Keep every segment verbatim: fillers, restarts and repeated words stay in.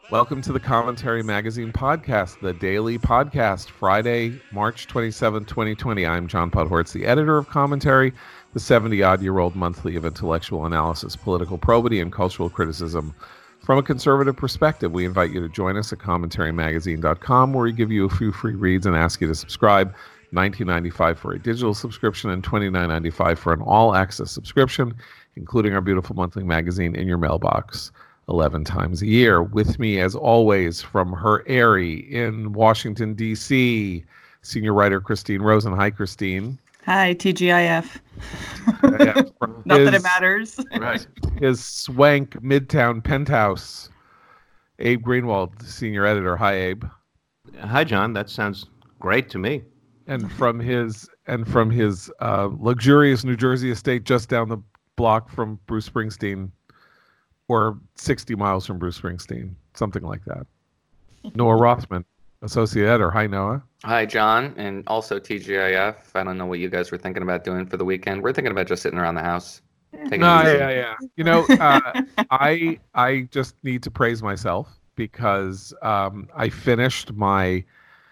Welcome to the Commentary Magazine podcast, the daily podcast, Friday, March twenty-seventh, twenty twenty. I'm John Podhortz, the editor of Commentary, the seventy-odd-year-old monthly of intellectual analysis, political probity, and cultural criticism. From a conservative perspective, we invite you to join us at commentary magazine dot com, where we give you a few free reads and ask you to subscribe. nineteen ninety-five for a digital subscription and twenty-nine ninety-five for an all-access subscription, including our beautiful monthly magazine in your mailbox eleven times a year. With me, as always, from her Airy in Washington, D C, senior writer Christine Rosen. Hi, Christine. Hi, T G I F. Yeah, Not his, that it matters. Right. His swank Midtown penthouse, Abe Greenwald, senior editor. Hi, Abe. Hi, John. That sounds great to me. And from his and from his uh, luxurious New Jersey estate just down the block from Bruce Springsteen, or sixty miles from Bruce Springsteen, something like that. Noah Rothman, associate editor. Hi, Noah. Hi, John, and also T G I F. I don't know what you guys were thinking about doing for the weekend. We're thinking about just sitting around the house. Taking No, it easy. yeah, yeah. You know, uh, I I just need to praise myself because um, I finished my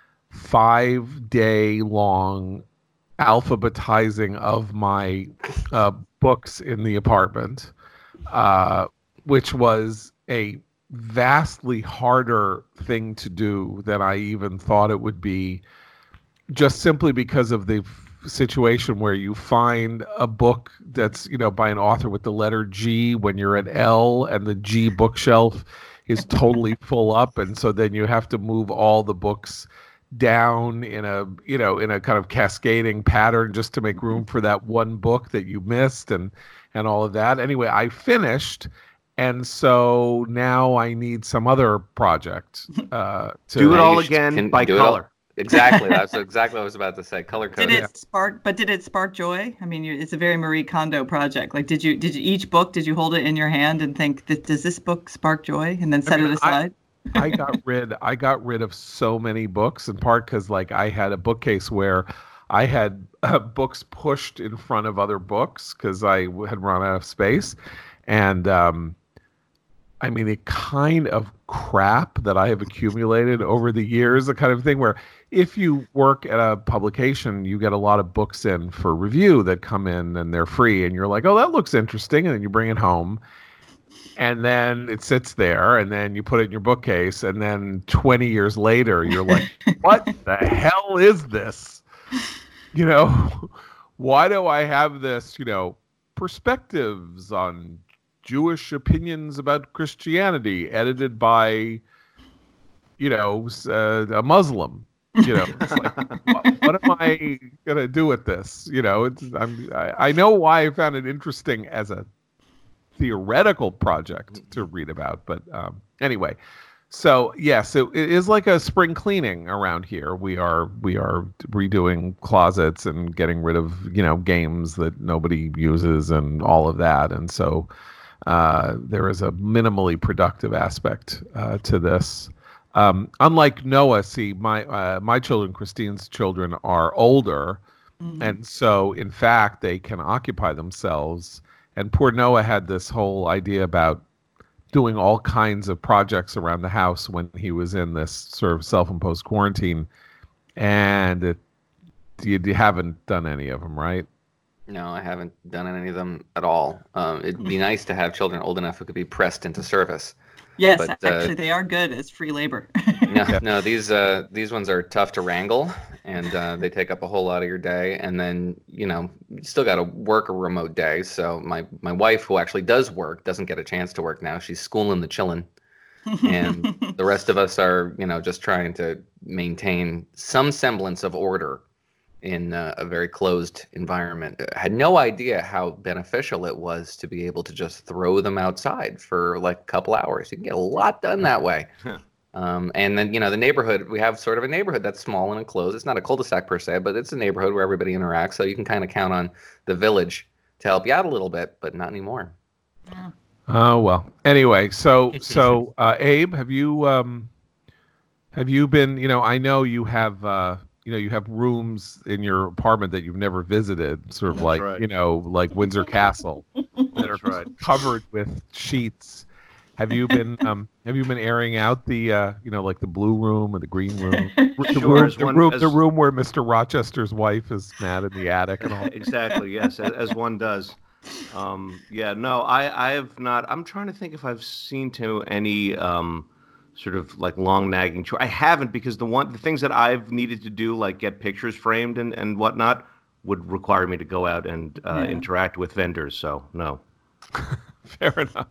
five-day-long alphabetizing of my uh, books in the apartment, uh, which was a vastly harder thing to do than I even thought it would be, just simply because of the f- situation where you find a book that's, you know, by an author with the letter G when you're at L and the G bookshelf is totally full up. And so then you have to move all the books down in a, you know, in a kind of cascading pattern just to make room for that one book that you missed and, and all of that. Anyway, I finished. And so now I need some other project uh, to Do it all You should- again can by do it all- color. Exactly. That's exactly what I was about to say. Color Did coded. it spark? But did it spark joy? I mean, you, it's a very Marie Kondo project. Like, did you did you each book? Did you hold it in your hand and think, does this book spark joy? And then set mean, it aside. I got rid I got rid of so many books, in part because like I had a bookcase where I had uh, books pushed in front of other books because I w- had run out of space, and um, I mean, the kind of crap that I have accumulated over the years, the kind of thing where if you work at a publication, you get a lot of books in for review that come in and they're free. And you're like, oh, that looks interesting. And then you bring it home and then it sits there and then you put it in your bookcase. And then twenty years later, you're like, what the hell is this? You know, why do I have this, you know, perspectives on Jewish opinions about Christianity, edited by, you know, uh, a Muslim. You know, it's like, what, what am I gonna do with this? You know, it's, I'm, I, I know why I found it interesting as a theoretical project to read about, but um, anyway. So yes, it, it is like a spring cleaning around here. We are we are redoing closets and getting rid of, you know, games that nobody uses and all of that, and so. Uh, there is a minimally productive aspect uh, to this. Um, unlike Noah, see, my uh, my children, Christine's children, are older, mm-hmm. and so in fact they can occupy themselves. And poor Noah had this whole idea about doing all kinds of projects around the house when he was in this sort of self-imposed quarantine, and it, you, you haven't done any of them, right? No, I haven't done any of them at all. Um, it'd be nice to have children old enough who could be pressed into service. Yes, but, uh, actually, they are good as free labor. no, no, these uh, these ones are tough to wrangle, and uh, they take up a whole lot of your day. And then, you know, you still got to work a remote day. So my my wife, who actually does work, doesn't get a chance to work now. She's schooling the chillin', and the rest of us are, you know, just trying to maintain some semblance of order in uh, a very closed environment. I had no idea how beneficial it was to be able to just throw them outside for like a couple hours. You can get a lot done that way. Um, and then, you know, the neighborhood, we have sort of a neighborhood that's small and enclosed. It's not a cul-de-sac per se, but it's a neighborhood where everybody interacts. So you can kind of count on the village to help you out a little bit, but not anymore. Yeah. Oh, well. Anyway, so, so uh, Abe, have you, um, have you been, you know, I know you have, uh, you know, you have rooms in your apartment that you've never visited, sort of That's like, right. you know, like Windsor Castle. That's right. Covered with sheets. Have you been um have you been airing out the uh you know like the blue room or the green room, the Sure, room, as the one- room, as- the room where Mister Rochester's wife is mad in the attic and all? Exactly, yes, as, as one does. Um, yeah, no, I, I have not. I'm trying to think if I've seen to any um, sort of like long nagging chore. I haven't, because the one the things that I've needed to do, like get pictures framed and, and whatnot, would require me to go out and uh, Yeah. interact with vendors. So no. Fair enough.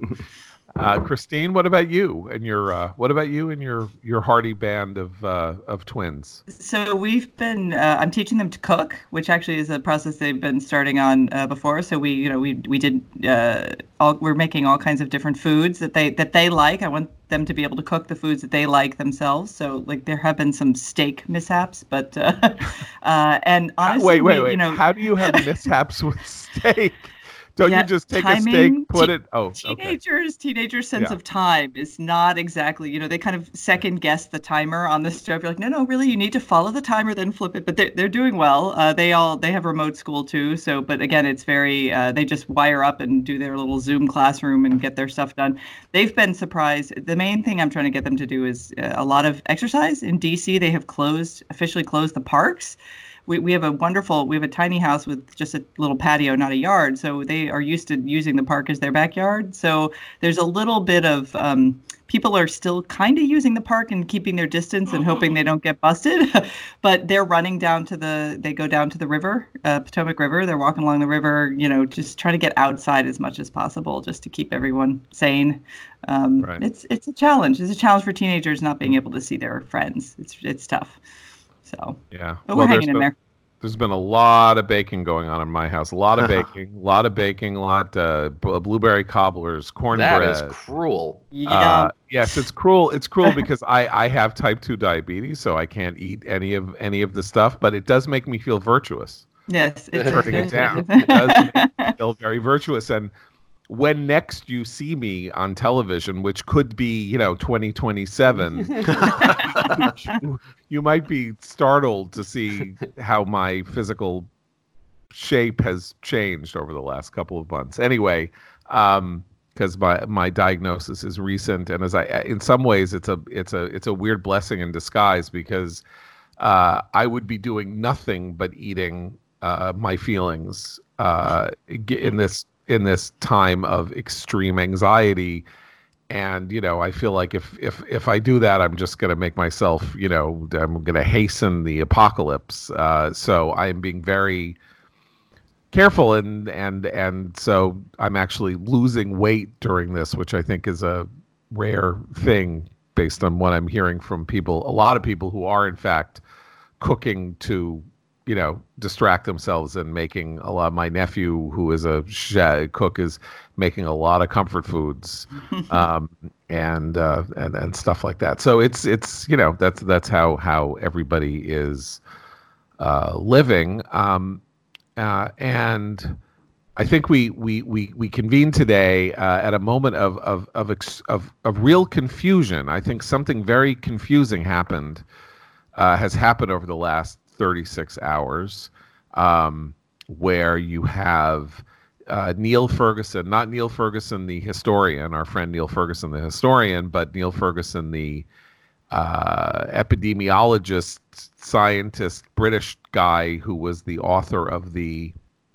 Uh, Christine, what about you and your uh, what about you and your your hearty band of uh, of twins? So we've been. Uh, I'm teaching them to cook, which actually is a process they've been starting on uh, before. So we, you know, we we did. Uh, all, we're making all kinds of different foods that they that they like. I want them to be able to cook the foods that they like themselves. So like there have been some steak mishaps, but uh, uh, and honestly, wait, wait, we, wait. you know, How do you have mishaps with steak? Don't Yeah, you just take timing, a steak, put te- it? Oh, okay. teenagers teenagers sense Yeah. of time is not exactly, you know, they kind of second guess the timer on the stove. You're like, no no really, you need to follow the timer, then flip it. But they're, they're doing well. Uh, they all they have remote school too, so but again it's very uh, they just wire up and do their little Zoom classroom and get their stuff done. They've been surprised. The main thing I'm trying to get them to do is uh, a lot of exercise. In D C they have closed officially closed the parks. We, we have a wonderful, we have a tiny house with just a little patio, not a yard. So they are used to using the park as their backyard. So there's a little bit of, um, people are still kind of using the park and keeping their distance and hoping they don't get busted. But they're running down to the, they go down to the river, uh, Potomac River. They're walking along the river, you know, just trying to get outside as much as possible just to keep everyone sane. Um, Right. It's it's a challenge. It's a challenge for teenagers not being able to see their friends. It's it's tough. So. Yeah. But Well, we're there's hanging in been- there. There's been a lot of baking going on in my house. A lot of baking, a lot of baking, a lot uh, b- blueberry cobblers, cornbread. That is cruel. Yeah. Uh, yes, it's cruel. It's cruel because I, I have type two diabetes, so I can't eat any of any of the stuff. But it does make me feel virtuous. yes. It's, Turning it down, it does make me feel very virtuous. And when next you see me on television, which could be, you know, twenty twenty-seven, you, you might be startled to see how my physical shape has changed over the last couple of months. Anyway, um, because my my diagnosis is recent, and as I, in some ways, it's a it's a it's a weird blessing in disguise because uh, I would be doing nothing but eating uh, my feelings uh, in this in this time of extreme anxiety. And, you know, I feel like if if if I do that, I'm just going to make myself, you know, I'm going to hasten the apocalypse. Uh, so I am being very careful, and and and so I'm actually losing weight during this, which I think is a rare thing based on what I'm hearing from people. A lot of people who are in fact cooking to, you know, distract themselves and making a lot. My nephew, who is a chef, cook, is making a lot of comfort foods, um, and uh, and and stuff like that. So it's it's you know that's that's how how everybody is uh, living, um, uh, and I think we we we we convene today uh, at a moment of of of, ex- of of real confusion. I think something very confusing happened uh, has happened over the last thirty-six hours, um, where you have uh, Neil Ferguson, not Neil Ferguson the historian, our friend Neil Ferguson the historian, but Neil Ferguson the uh, epidemiologist, scientist, British guy who was the author of the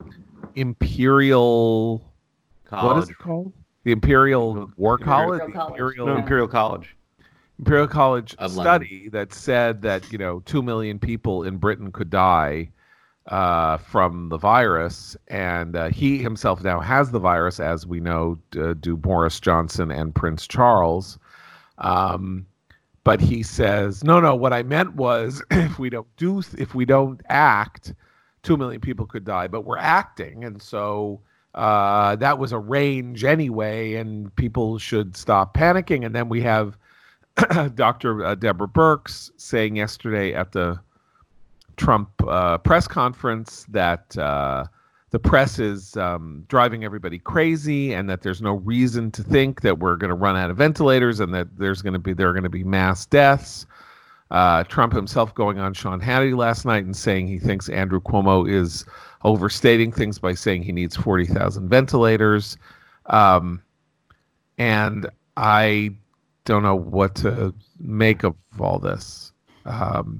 Imperial, what is College. it called? The Imperial War College? Imperial The College. Imperial, No, Imperial College. Imperial College Of study that said that, you know, two million people in Britain could die uh, from the virus. And uh, he himself now has the virus, as we know, uh, do Boris Johnson and Prince Charles. Um, but he says, no, no, what I meant was if we don't do, if we don't act, two million people could die, but we're acting. And so uh, that was a range anyway, and people should stop panicking. And then we have Doctor Uh, Deborah Birx saying yesterday at the Trump uh, press conference that uh, the press is um, driving everybody crazy, and that there's no reason to think that we're going to run out of ventilators, and that there's going to be there are going to be mass deaths. Uh, Trump himself going on Sean Hannity last night and saying he thinks Andrew Cuomo is overstating things by saying he needs forty thousand ventilators. Um, and I don't know what to make of all this. Um,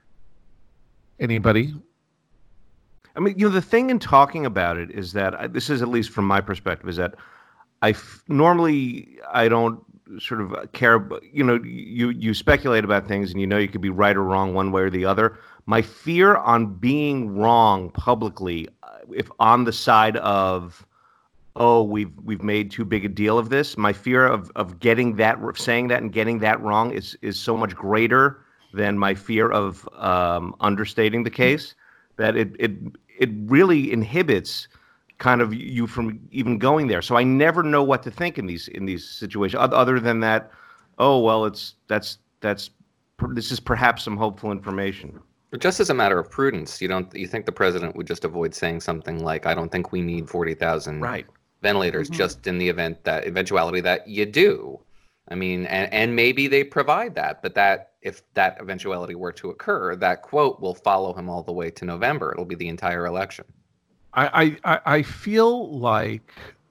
anybody? I mean, you know, the thing in talking about it is that I, this is, at least from my perspective, is that I f- normally I don't sort of care. You know, you you speculate about things, and you know you could be right or wrong one way or the other. My fear on being wrong publicly, if on the side of, oh, we've we've made too big a deal of this, my fear of of getting that, saying that and getting that wrong is is so much greater than my fear of um, understating the case, that it it it really inhibits kind of you from even going there. So I never know what to think in these in these situations, other than that, oh well, it's that's that's this is perhaps some hopeful information. But just as a matter of prudence, you don't you think the president would just avoid saying something like, "I don't think we need forty thousand Right. ventilators," mm-hmm. just in the event that eventuality that you do. I mean, and, and maybe they provide that, but that if that eventuality were to occur, that quote will follow him all the way to November. It'll be the entire election. I I, I feel like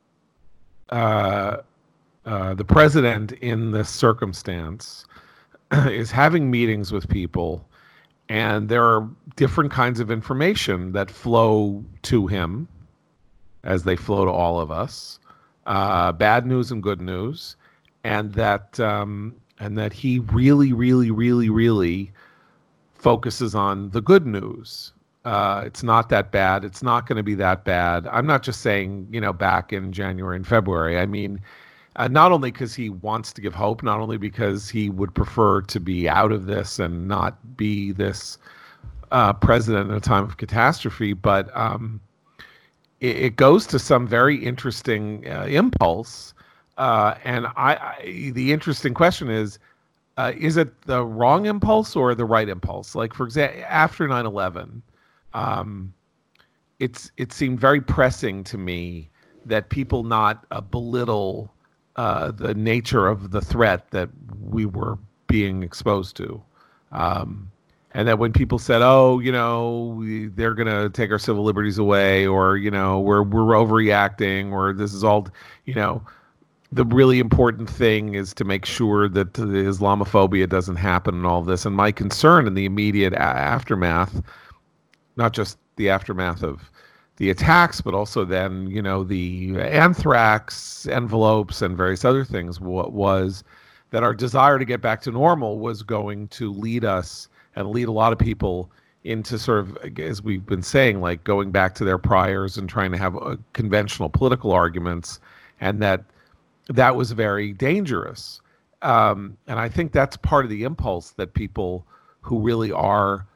uh, uh, the president in this circumstance is having meetings with people, and there are different kinds of information that flow to him, as they flow to all of us, uh, bad news and good news, and that um, and that he really, really, really, really focuses on the good news. Uh, it's not that bad. It's not going to be that bad. I'm not just saying, you know, back in January and February. I mean, uh, not only because he wants to give hope, not only because he would prefer to be out of this and not be this uh, president in a time of catastrophe, but um, it, it goes to some very interesting uh, impulse. Uh, and I, I, the interesting question is, uh, is it the wrong impulse or the right impulse? Like, for example, after nine eleven, Um, it's it seemed very pressing to me that people not uh, belittle uh, the nature of the threat that we were being exposed to, um, and that when people said, "Oh, you know, we, they're going to take our civil liberties away," or you know, we're we're overreacting, or this is all, you know, the really important thing is to make sure that the Islamophobia doesn't happen and all this. And my concern in the immediate a- aftermath. Not just the aftermath of the attacks, but also then, you know, the anthrax envelopes and various other things, what was that our desire to get back to normal was going to lead us and lead a lot of people into sort of, as we've been saying, like going back to their priors and trying to have uh, conventional political arguments, and that that was very dangerous. Um, and I think that's part of the impulse that people who really are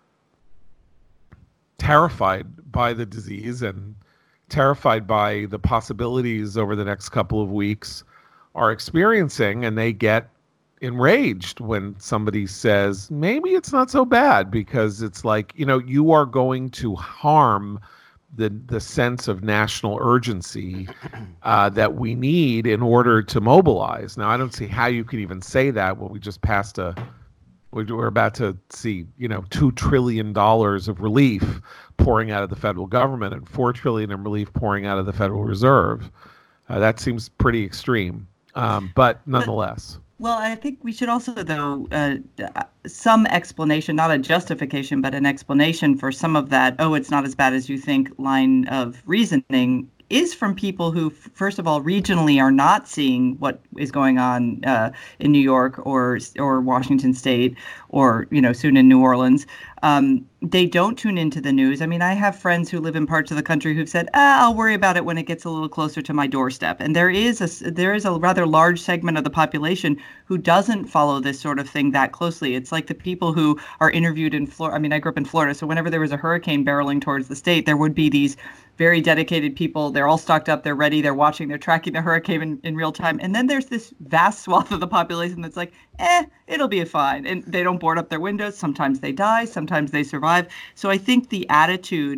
terrified by the disease and terrified by the possibilities over the next couple of weeks are experiencing, and they get enraged when somebody says, maybe it's not so bad, because it's like, you know, you are going to harm the the sense of national urgency uh, that we need in order to mobilize. Now, I don't see how you can even say that when we just passed a We're about to see, you know, two trillion dollars of relief pouring out of the federal government and four trillion dollars in relief pouring out of the Federal Reserve. Uh, that seems pretty extreme, um, but nonetheless. Well, I think we should also, though, uh, some explanation, not a justification, but an explanation for some of that, oh, it's not as bad as you think, line of reasoning is from people who, first of all, regionally are not seeing what is going on uh, in New York or or Washington State or, you know, soon in New Orleans. Um, they don't tune into the news. I mean, I have friends who live in parts of the country who've said, ah, I'll worry about it when it gets a little closer to my doorstep. And there is a there is a rather large segment of the population who doesn't follow this sort of thing that closely. It's like the people who are interviewed in Florida. I mean, I grew up in Florida, so whenever there was a hurricane barreling towards the state, there would be these very dedicated people. They're all stocked up. They're ready. They're watching. They're tracking the hurricane in, in real time. And then there's this vast swath of the population that's like, eh, it'll be fine. And they don't board up their windows. Sometimes they die. Sometimes they survive. So I think the attitude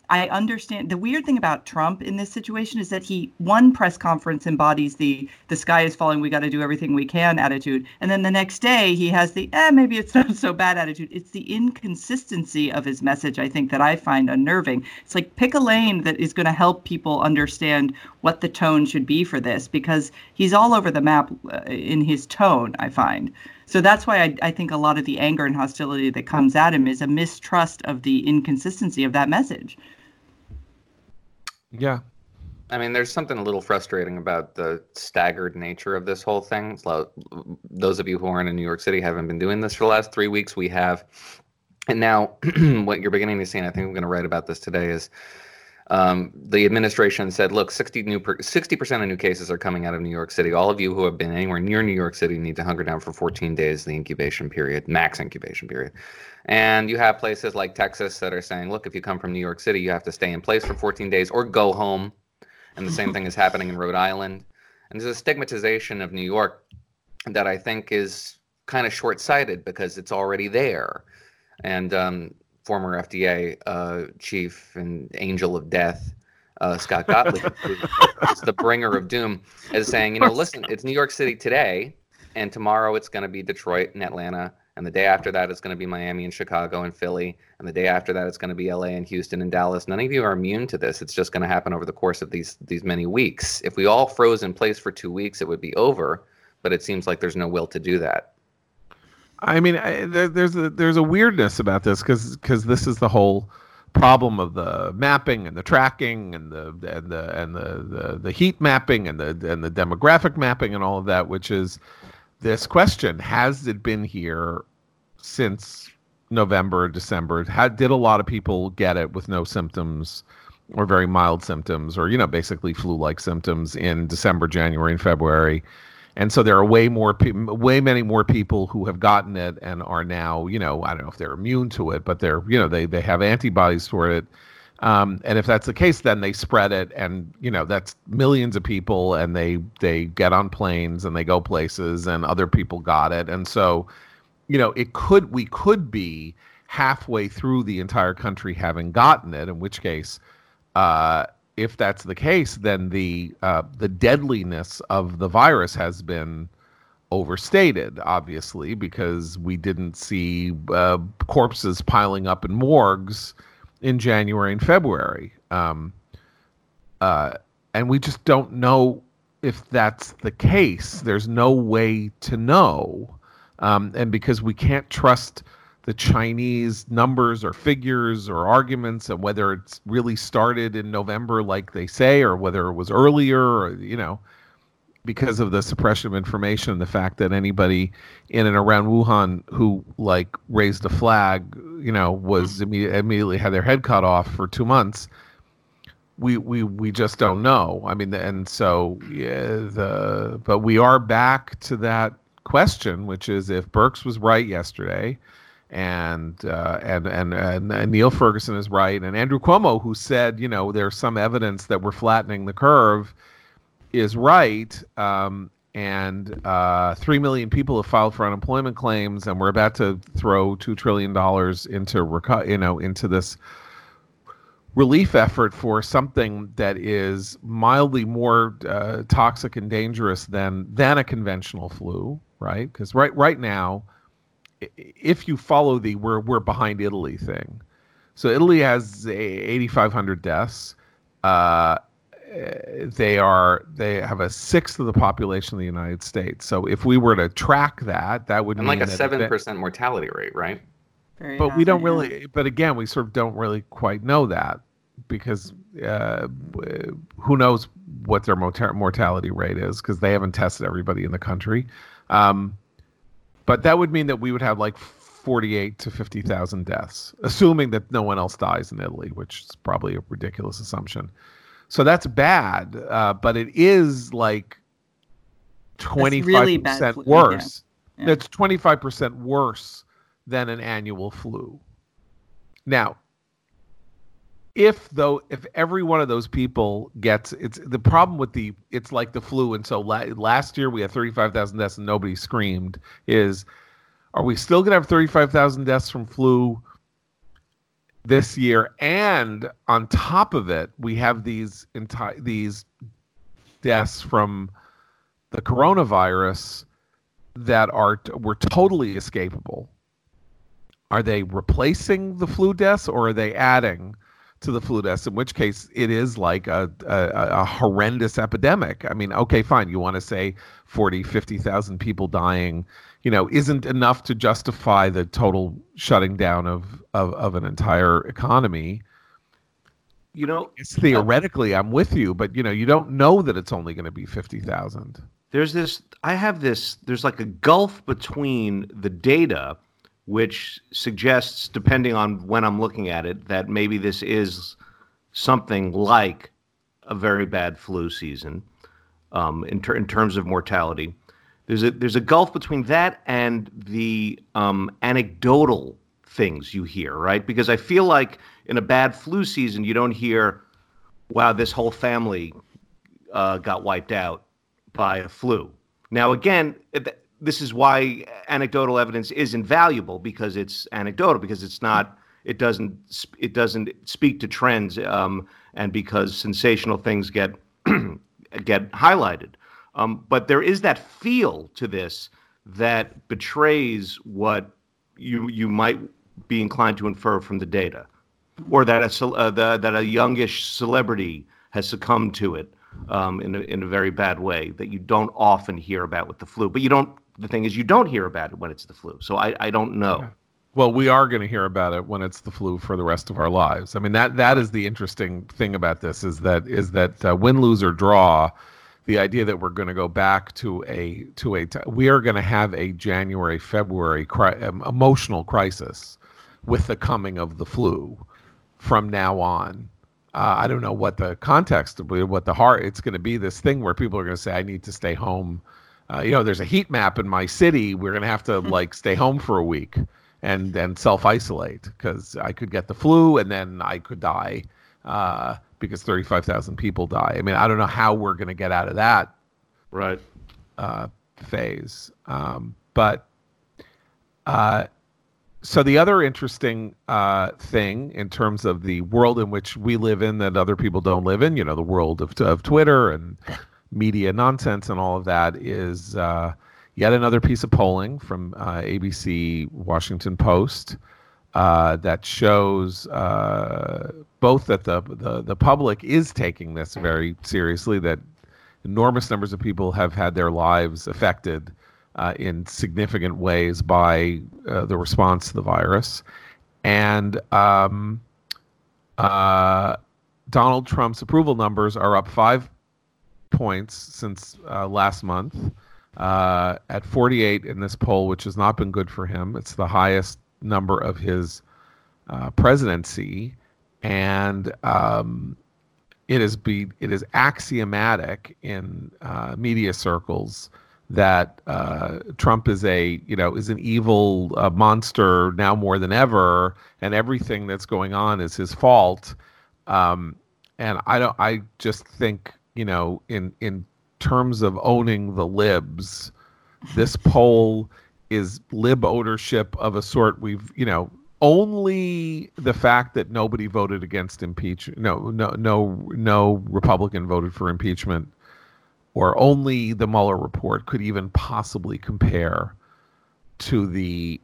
I understand. The weird thing about Trump in this situation is that he, one press conference embodies the the sky is falling, we got to do everything we can attitude. And then the next day he has the, eh, maybe it's not so bad attitude. It's the inconsistency of his message, I think, that I find unnerving. It's like, pick a lane that is going to help people understand what the tone should be for this, because he's all over the map uh, in his tone, I find. So that's why I, I think a lot of the anger and hostility that comes at him is a mistrust of the inconsistency of that message. Yeah. I mean, there's something a little frustrating about the staggered nature of this whole thing. So, those of you who aren't in New York City haven't been doing this for the last three weeks. We have. And now what you're beginning to see, and I think I'm going to write about this today, is um, the administration said, look, sixty new per, sixty percent of new cases are coming out of New York City. All of you who have been anywhere near New York City need to hunker down for fourteen days, the incubation period, max incubation period. And you have places like Texas that are saying, look, if you come from New York City, you have to stay in place for fourteen days or go home. And the same thing is happening in Rhode Island. And there's a stigmatization of New York that I think is kind of short-sighted because it's already there. And um, former F D A uh, chief and angel of death, uh, Scott Gottlieb, who is the bringer of doom, is saying, you know, listen, it's New York City today, and tomorrow it's going to be Detroit and Atlanta. And the day after that, it's going to be Miami and Chicago and Philly. And the day after that, it's going to be L A and Houston and Dallas. None of you are immune to this. It's just going to happen over the course of these these many weeks. If we all froze in place for two weeks, it would be over. But it seems like there's no will to do that. I mean, I, there, there's a there's a weirdness about this because because this is the whole problem of the mapping and the tracking and the and the and the, the, the heat mapping and the and the demographic mapping and all of that, which is this question: has it been here since November, December? How, did a lot of people get it with no symptoms or very mild symptoms, or you know, basically flu-like symptoms in December, January, and February? And so there are way more, pe- way many more people who have gotten it and are now, you know, I don't know if they're immune to it, but they're, you know, they they have antibodies for it. Um, and if that's the case, then they spread it, and you know, that's millions of people, and they they get on planes and they go places, and other people got it, and so, you know, it could we could be halfway through the entire country having gotten it, in which case, uh, if that's the case, then the uh, the deadliness of the virus has been overstated, obviously, because we didn't see uh, corpses piling up in morgues in January and February. Um, uh, and we just don't know if that's the case. There's no way to know. Um, and because we can't trust the Chinese numbers or figures or arguments, and whether it's really started in November like they say, or whether it was earlier, or, you know, because of the suppression of information and the fact that anybody in and around Wuhan who like raised a flag, you know, was imme- immediately had their head cut off for two months. We we we just don't know. I mean, and so yeah, the but we are back to that question, which is if Birx was right yesterday, and uh, and, and and and Neil Ferguson is right, and Andrew Cuomo, who said, you know, there's some evidence that we're flattening the curve, is right, um, and uh, three million people have filed for unemployment claims, and we're about to throw two trillion dollars into reco- you know into this relief effort for something that is mildly more uh, toxic and dangerous than than a conventional flu, right? Because right right now, if you follow the we're we're behind Italy thing, so Italy has eighty-five hundred deaths. Uh, they are they have a sixth of the population of the United States. So if we were to track that, that would and mean like a seven percent that, mortality rate, right? Very but high, we don't yeah. really. But again, we sort of don't really quite know that, because uh, who knows what their mota- mortality rate is, because they haven't tested everybody in the country. Um, but that would mean that we would have like forty-eight to fifty thousand deaths, assuming that no one else dies in Italy, which is probably a ridiculous assumption. So that's bad, uh, but it is like twenty-five percent really bad flu, worse. yeah. Yeah. It's twenty-five percent worse than an annual flu. Now, if though, if every one of those people gets, it's the problem with the, it's like the flu. And so la- last year we had thirty-five thousand deaths and nobody screamed, is, are we still going to have thirty-five thousand deaths from flu this year, and on top of it, we have these enti- these deaths from the coronavirus that are were totally escapable. Are they replacing the flu deaths, or are they adding to the flu deaths? In which case, it is like a a, a horrendous epidemic. I mean, okay, fine. You want to say forty, fifty thousand people dying, you know, isn't enough to justify the total shutting down of of, of an entire economy. You know, it's theoretically, I'm with you, but you know, you don't know that it's only going to be fifty thousand. There's this. I have this. There's like a gulf between the data, which suggests, depending on when I'm looking at it, that maybe this is something like a very bad flu season um, in, ter- in terms of mortality. There's a there's a gulf between that and the um, anecdotal things you hear, right? Because I feel like in a bad flu season, you don't hear, wow, this whole family uh, got wiped out by a flu. Now, again, it, this is why anecdotal evidence is invaluable, because it's anecdotal, because it's not, it doesn't, it doesn't speak to trends, um, and because sensational things get get highlighted. Um, but there is that feel to this that betrays what you you might be inclined to infer from the data, or that a ce- uh, the, that a youngish celebrity has succumbed to it um, in a, in a very bad way that you don't often hear about with the flu. But you don't. The thing is, you don't hear about it when it's the flu. So I, I don't know. Well, we are going to hear about it when it's the flu for the rest of our lives. I mean, that that is the interesting thing about this, is that is that uh, win, lose, or draw, the idea that we're going to go back to a to a t- we are going to have a January, February cri- um, emotional crisis with the coming of the flu from now on. Uh, I don't know what the context will be, what the heart. It's going to be this thing where people are going to say, "I need to stay home." Uh, you know, there's a heat map in my city. We're going to have to like stay home for a week and then self-isolate because I could get the flu and then I could die uh, because thirty-five thousand people die. I mean, I don't know how we're going to get out of that right uh, phase. Um, but uh, so the other interesting uh, thing in terms of the world in which we live in that other people don't live in, you know, the world of, of Twitter and media nonsense and all of that, is uh, yet another piece of polling from uh, A B C Washington Post uh, that shows uh, both that the, the the public is taking this very seriously, that enormous numbers of people have had their lives affected uh, in significant ways by uh, the response to the virus, and um, uh, Donald Trump's approval numbers are up five points since uh, last month, uh, at forty-eight in this poll, which has not been good for him. It's the highest number of his uh, presidency, and um, it is be it is axiomatic in uh, media circles that uh, Trump is a you know is an evil uh, monster now more than ever, and everything that's going on is his fault. Um, and I don't. I just think, you know, in in terms of owning the libs, this poll is lib ownership of a sort we've, you know, only the fact that nobody voted against impeachment, no, no, no, no Republican voted for impeachment, or only the Mueller report could even possibly compare to the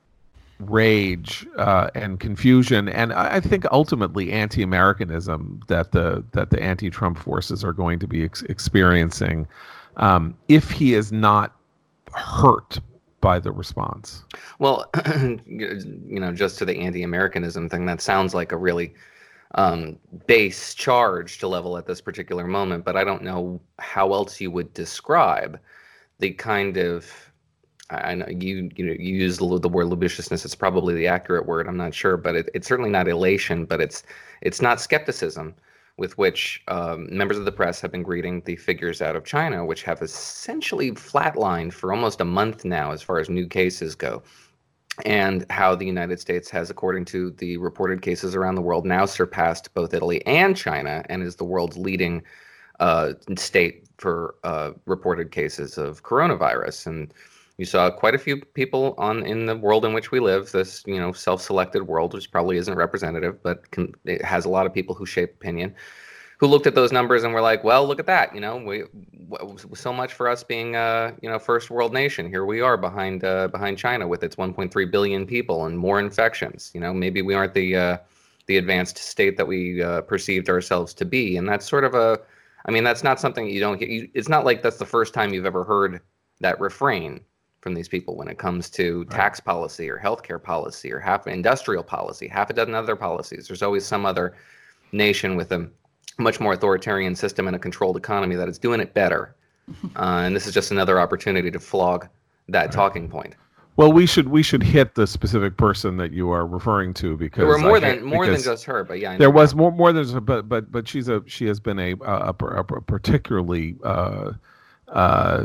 rage uh, and confusion, and I think ultimately anti-Americanism that the that the anti-Trump forces are going to be ex- experiencing um, if he is not hurt by the response. Well, you know, just to the anti-Americanism thing, that sounds like a really um, base charge to level at this particular moment, but I don't know how else you would describe the kind of, I know you you know you use the, the word libitiousness. It's probably the accurate word. I'm not sure, but it, it's certainly not elation. But it's it's not skepticism with which um, members of the press have been greeting the figures out of China, which have essentially flatlined for almost a month now as far as new cases go, and how the United States has, according to the reported cases around the world, now surpassed both Italy and China and is the world's leading uh, state for uh, reported cases of coronavirus. And You saw quite a few people on in the world in which we live, this, you know, self-selected world, which probably isn't representative, but can, it has a lot of people who shape opinion, who looked at those numbers and were like, well, look at that. You know, we so much for us being a, you know, first world nation. Here we are behind uh, behind China with its one point three billion people and more infections. You know, maybe we aren't the uh, the advanced state that we uh, perceived ourselves to be. And that's sort of a, I mean, that's not something you don't get. You, it's not like that's the first time you've ever heard that refrain from these people when it comes to right. tax policy or healthcare policy or half industrial policy, half a dozen other policies. There's always some other nation with a much more authoritarian system and a controlled economy that is doing it better. Uh, and this is just another opportunity to flog that right. talking point. Well, we should we should hit the specific person that you are referring to, because there were more I, than more than just her, but yeah, I know there was that. more more than but but but she's a she has been a a, a, a particularly uh, uh,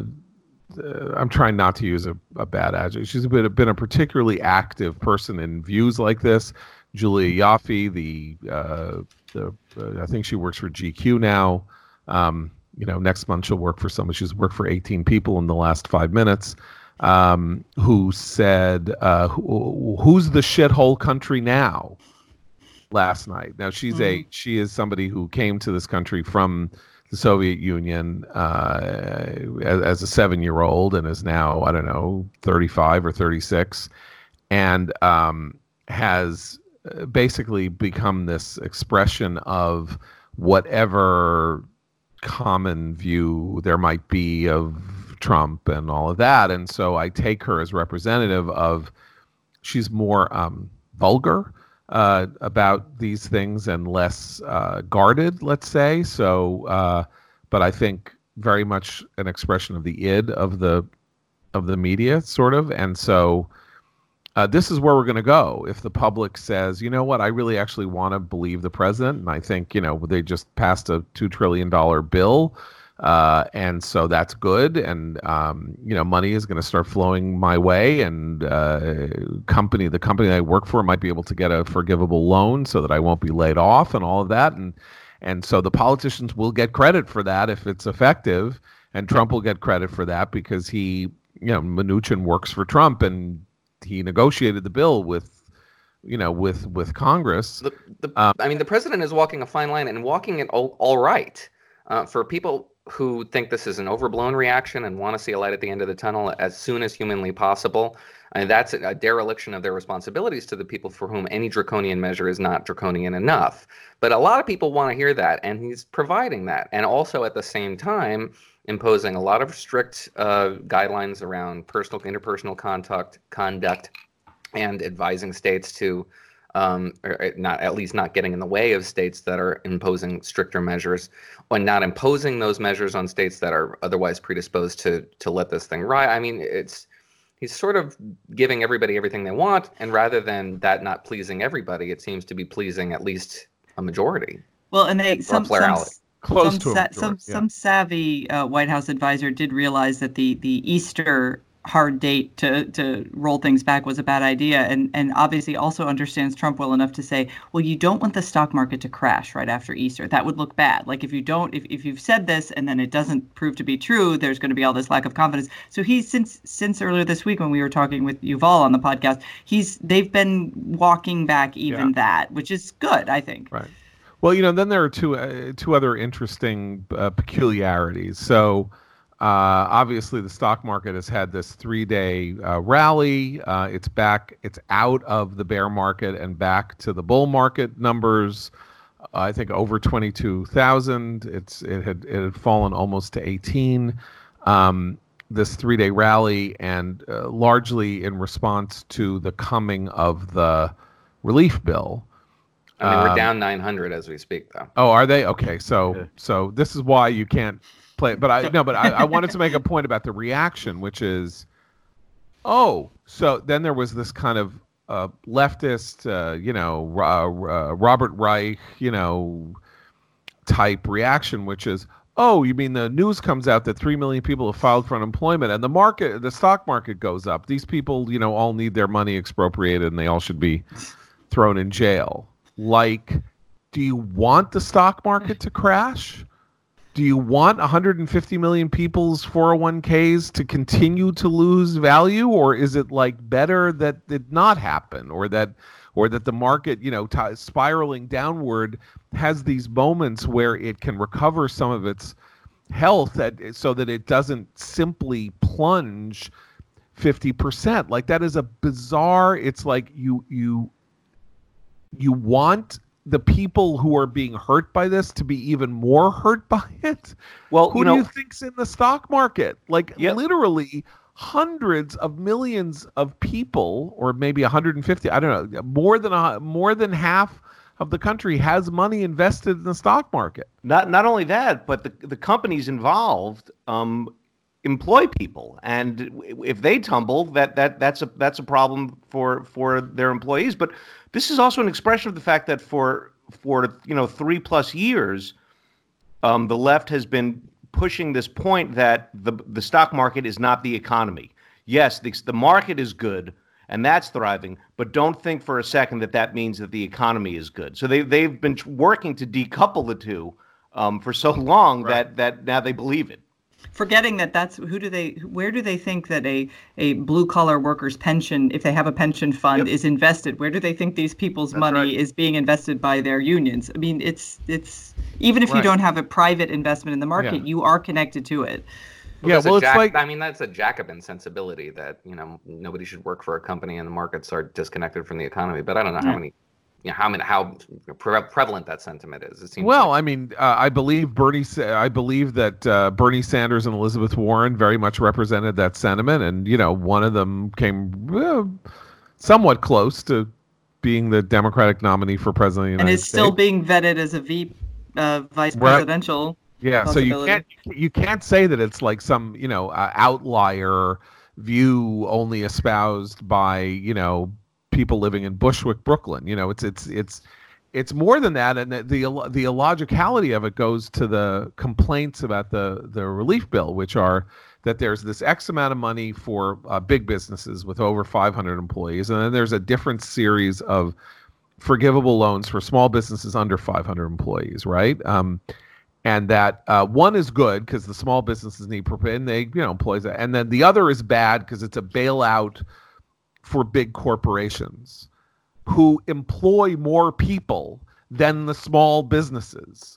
I'm trying not to use a, a bad adjective. She's been been a particularly active person in views like this. Julia Yaffe, the uh, the uh, I think she works for G Q now. Um, you know, next month she'll work for somebody. She's worked for eighteen people in the last five minutes. Um, who said, uh, who, "Who's the shithole country now?" Last night. Now she's mm. a she is somebody who came to this country from the Soviet Union uh, as, as a seven-year-old and is now, I don't know, thirty-five or thirty-six, and um, has basically become this expression of whatever common view there might be of Trump and all of that. And so I take her as representative of, she's more um, vulgar uh, about these things and less uh, guarded, let's say. So, uh, but I think very much an expression of the id of the of the media, sort of. And so uh, this is where we're going to go if the public says, you know what, I really actually want to believe the president. And I think, you know, they just passed a two trillion dollars bill. Uh, and so that's good. And, um, you know, money is going to start flowing my way, and uh, company, the company I work for might be able to get a forgivable loan so that I won't be laid off and all of that. And, and so the politicians will get credit for that if it's effective, and Trump will get credit for that because he, you know, Mnuchin works for Trump and he negotiated the bill with, you know, with, with Congress. The, the, um, I mean, the president is walking a fine line and walking it all, all right. Uh, for people who think this is an overblown reaction and want to see a light at the end of the tunnel as soon as humanly possible, I mean, that's a, a dereliction of their responsibilities to the people for whom any draconian measure is not draconian enough. But a lot of people want to hear that, and he's providing that. And also at the same time, imposing a lot of strict uh, guidelines around personal, interpersonal contact, conduct, and advising states to Um, or not, at least not getting in the way of states that are imposing stricter measures, or not imposing those measures on states that are otherwise predisposed to to let this thing ride. I mean, it's he's sort of giving everybody everything they want, and rather than that not pleasing everybody, it seems to be pleasing at least a majority. Well, and they some some, Close some, to sa- a some, yeah. some savvy uh, White House advisor did realize that the the Easter hard date to to roll things back was a bad idea, and and obviously also understands Trump well enough to say, well, you don't want the stock market to crash right after Easter. That would look bad. Like if you don't, if, if you've said this and then it doesn't prove to be true, there's going to be all this lack of confidence. So he's since since earlier this week when we were talking with Yuval on the podcast, he's they've been walking back even yeah. that, which is good, I think. Right. Well, you know, then there are two uh, two other interesting uh, peculiarities. So. Uh, obviously, the stock market has had this three-day uh, rally. Uh, it's back. It's out of the bear market and back to the bull market numbers. Uh, I think over twenty-two thousand. It's it had it had fallen almost to eighteen. Um, this three-day rally, and uh, largely in response to the coming of the relief bill. I mean, we're um, down nine hundred as we speak, though. Oh, are they? Okay, so yeah. so this is why you can't. Play, but I no, but I, I wanted to make a point about the reaction, which is, oh, so then there was this kind of uh, leftist, uh, you know, uh, uh, Robert Reich, you know, type reaction, which is, oh, you mean the news comes out that three million people have filed for unemployment and the market, the stock market goes up. These people, you know, all need their money expropriated and they all should be thrown in jail. Like, do you want the stock market to crash? do you want one hundred fifty million people's four oh one k's to continue to lose value, or is it like better that it not happen, or that or that the market, you know, t- spiraling downward has these moments where it can recover some of its health that, so that it doesn't simply plunge fifty percent? Like, that is a bizarre, it's like you you you want the people who are being hurt by this to be even more hurt by it. Well, who you do know, you think's in the stock market? Like, Yep. literally hundreds of millions of people, or maybe one hundred fifty, I don't know, more than a, more than half of the country has money invested in the stock market. Not not only that, but the the companies involved um, employ people, and if they tumble, that that that's a that's a problem for for their employees. But this is also an expression of the fact that for for you know three plus years, um, the left has been pushing this point that the the stock market is not the economy. Yes, the the market is good and that's thriving, but don't think for a second that that means that the economy is good. So they they've been working to decouple the two um, for so long Right. that that now they believe it. Forgetting that that's who do they where do they think that a a blue collar workers pension, if they have a pension fund, Yep. is invested? Where do they think these people's That's money right. is being invested by their unions? I mean, it's it's even if you Right. don't have a private investment in the market, Yeah. you are connected to it. Yeah, that's a well, it's Jac- like- I mean, that's a Jacobin sensibility that, you know, nobody should work for a company and the markets are disconnected from the economy. But I don't know how Yeah. many, you know, how many, how pre- prevalent that sentiment is. It seems Well, like, I mean, uh, I believe Bernie. Sa- I believe that uh, Bernie Sanders and Elizabeth Warren very much represented that sentiment, and you know, one of them came uh, somewhat close to being the Democratic nominee for president of the And United is still States. being vetted as a V uh, vice Right. presidential. Yeah, so you possibility. can't you can't say that it's like some, you know, uh, outlier view only espoused by, you know, people living in Bushwick, Brooklyn. You know, it's it's it's it's more than that, and the the, illo- the illogicality of it goes to the complaints about the the relief bill, which are that there's this X amount of money for uh, big businesses with over five hundred employees, and then there's a different series of forgivable loans for small businesses under five hundred employees, right? Um, and that uh, one is good because the small businesses need prep- and they, you know, employs that, and then the other is bad because it's a bailout for big corporations who employ more people than the small businesses.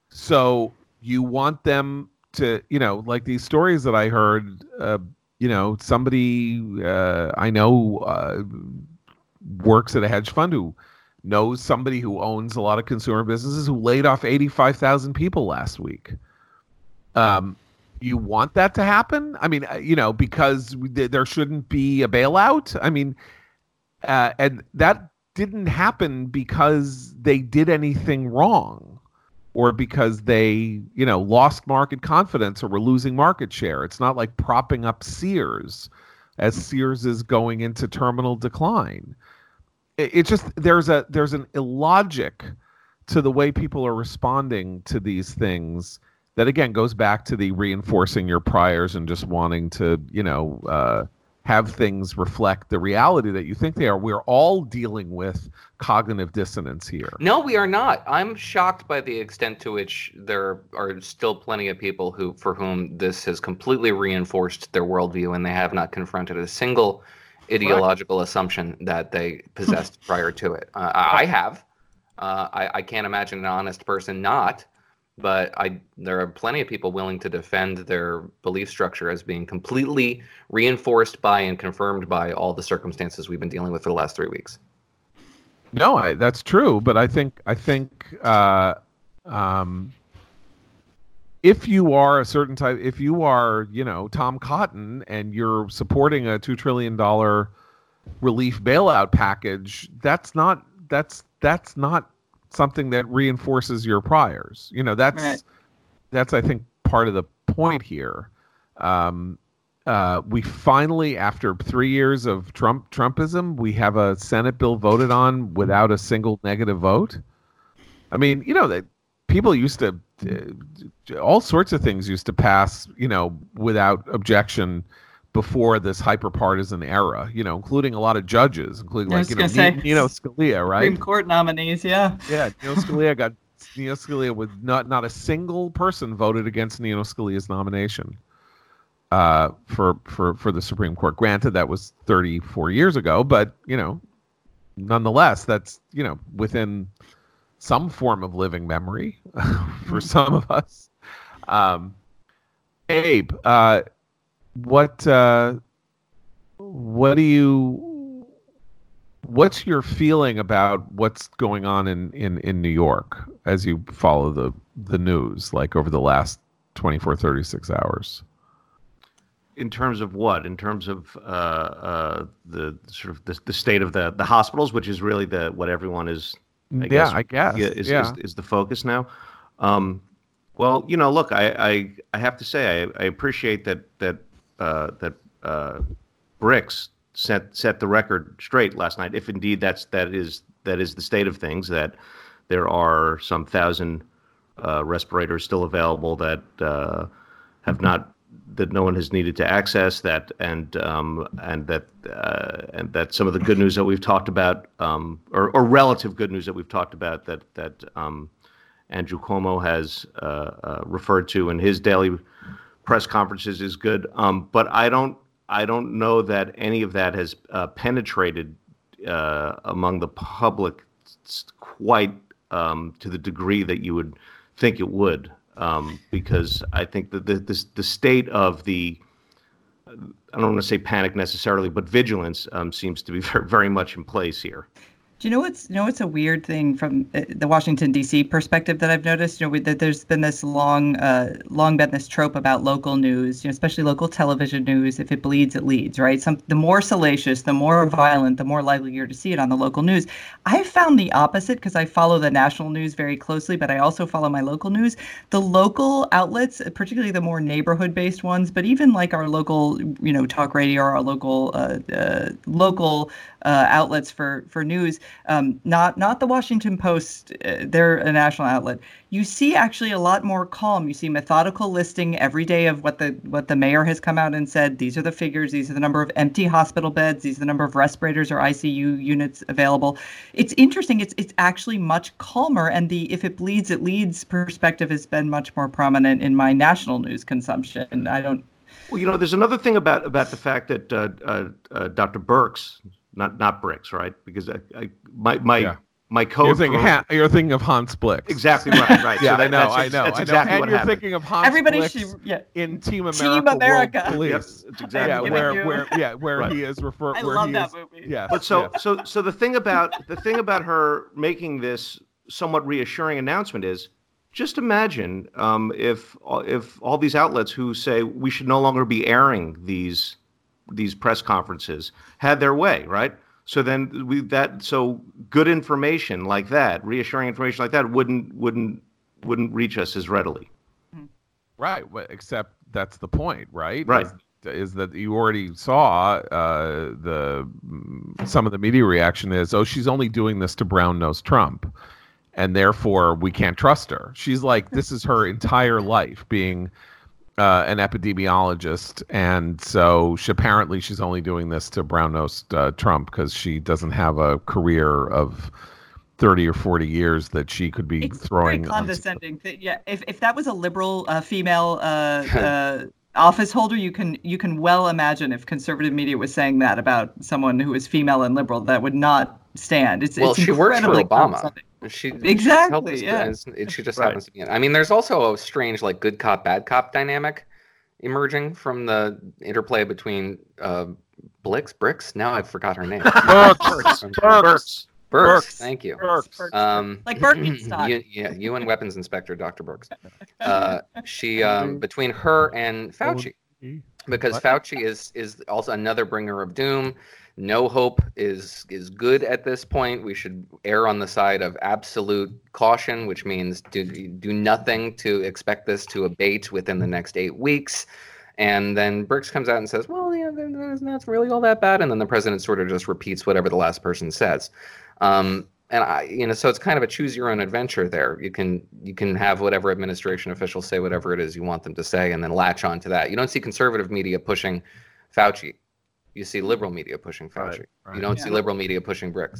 So you want them to, you know, like these stories that I heard, uh, you know, somebody uh, I know uh, works at a hedge fund who knows somebody who owns a lot of consumer businesses who laid off eighty-five thousand people last week. Um, you want that to happen? I mean, uh, you know, because we, th- there shouldn't be a bailout. I mean, uh, and that didn't happen because they did anything wrong or because they, you know, lost market confidence or were losing market share. It's not like propping up Sears as Sears is going into terminal decline. It, it just there's a there's an illogic to the way people are responding to these things that again goes back to the reinforcing your priors and just wanting to, you know, uh, have things reflect the reality that you think they are. We're all dealing with cognitive dissonance here. no, we are not. I'm shocked by the extent to which there are still plenty of people who, for whom this has completely reinforced their worldview, and they have not confronted a single ideological assumption that they possessed prior to it. Uh, I I have. Uh, I, I can't imagine an honest person not. But I, there are plenty of people willing to defend their belief structure as being completely reinforced by and confirmed by all the circumstances we've been dealing with for the last three weeks. No, I, that's true, but I think I think uh, um, if you are a certain type, if you are, you know, Tom Cotton and you're supporting a two trillion dollar relief bailout package, that's not that's that's not something that reinforces your priors. You know, that's Right. that's I think part of the point here. Um, uh, we finally, after three years of Trump Trumpism, we have a Senate bill voted on without a single negative vote. I mean, you know, that people used to uh, all sorts of things used to pass, you know, without objection before this hyper-partisan era, you know, including a lot of judges, including I like, was you know, gonna say, Nino Scalia, right? Supreme Court nominees, yeah. Yeah, Nino Scalia got Neo Scalia was not not a single person voted against Neo Scalia's nomination uh, for for for the Supreme Court. Granted, that was thirty-four years ago, but you know, nonetheless, that's you know within some form of living memory for some of us. Um, Abe, uh, what uh, what do you what's your feeling about what's going on in, in, in New York as you follow the the news, like over the last twenty-four, thirty-six hours? In terms of what? In terms of uh, uh, the sort of the, the state of the, the hospitals, which is really the what everyone is. I yeah, guess, I guess. Yeah, is, yeah. is is the focus now. Um, well, you know, look, I, I, I have to say I, I appreciate that that uh, that uh, Bricks set set the record straight last night. If indeed that's that is that is the state of things, that there are some thousand uh, respirators still available that uh, have not that no one has needed to access that, and um, and that uh, and that some of the good news that we've talked about, um, or, or relative good news that we've talked about, that that um, Andrew Cuomo has uh, uh, referred to in his daily press conferences is good. Um, but I don't I don't know that any of that has uh, penetrated uh, among the public quite um, to the degree that you would think it would. Um, because I think that the, the the state of the, I don't want to say panic necessarily, but vigilance um, seems to be very, very much in place here. Do you know what's you know what's a weird thing from the Washington D C perspective that I've noticed? You know, that there's been this long, uh, long been this trope about local news, you know, especially local television news. If it bleeds, it leads, right? Some the more salacious, the more violent, the more likely you're to see it on the local news. I've found the opposite because I follow the national news very closely, but I also follow my local news. The local outlets, particularly the more neighborhood-based ones, but even like our local, you know, talk radio or our local, uh, uh, local. Uh, outlets for for news, um, not not the Washington Post. Uh, they're a national outlet. You see actually a lot more calm. You see methodical listing every day of what the what the mayor has come out and said. These are the figures. These are the number of empty hospital beds. These are the number of respirators or I C U units available. It's interesting. It's it's actually much calmer. And the if it bleeds, it leads perspective has been much more prominent in my national news consumption. I don't. Well, you know, there's another thing about about the fact that uh, uh, uh, Doctor Birx. Not not Bricks, right? Because I, I my my yeah. my code. You're thinking, for, ha- you're thinking of Hans Blix. Exactly right, right. yeah, so that, I know, that's, I know, that's I exactly know. And what you're happened. thinking of Hans Everybody Blix should, yeah. in Team America, Team America. World Police. Yep, that's exactly yeah, what where you. where yeah where right. he is referred. I where love he that is, movie. Yeah, But so yeah. so so the thing about the thing about her making this somewhat reassuring announcement is, just imagine um, if if all these outlets who say we should no longer be airing these these press conferences had their way, right? So then we that so good information like that, reassuring information like that, wouldn't wouldn't wouldn't reach us as readily. Right. Well, except that's the point, right? Right. Is, is that you already saw uh, the some of the media reaction is, oh, she's only doing this to brown-nose Trump, and therefore we can't trust her. She's like, this is her entire life being Uh, an epidemiologist, and so she, apparently she's only doing this to brown-nosed uh, Trump because she doesn't have a career of thirty or forty years that she could be It's throwing. very condescending. On... Yeah, if if that was a liberal uh, female uh, uh, office holder, you can you can well imagine if conservative media was saying that about someone who is female and liberal, that would not stand. It's well, it's she works for Obama. She exactly. She yeah. It, she just right. happens to be. I mean, there's also a strange like good cop bad cop dynamic emerging from the interplay between uh, Blix Bricks. Now I forgot her name. Burks. Burks. Burks. Thank you. Burks. Um, like Birkenstock. you, yeah, U N Weapons Inspector Doctor Burks. Uh, she um, between her and Fauci, because what? Fauci is is also another bringer of doom. No hope is is good at this point. We should err on the side of absolute caution, which means do do nothing to expect this to abate within the next eight weeks. And then Birx comes out and says, well, yeah, that's not really all that bad. And then the president sort of just repeats whatever the last person says. Um, and I, you know, so it's kind of a choose your own adventure there. You can you can have whatever administration officials say whatever it is you want them to say, and then latch on to that. You don't see conservative media pushing Fauci. You see liberal media pushing Fauci. Right, right. You don't Yeah. see liberal media pushing Bricks.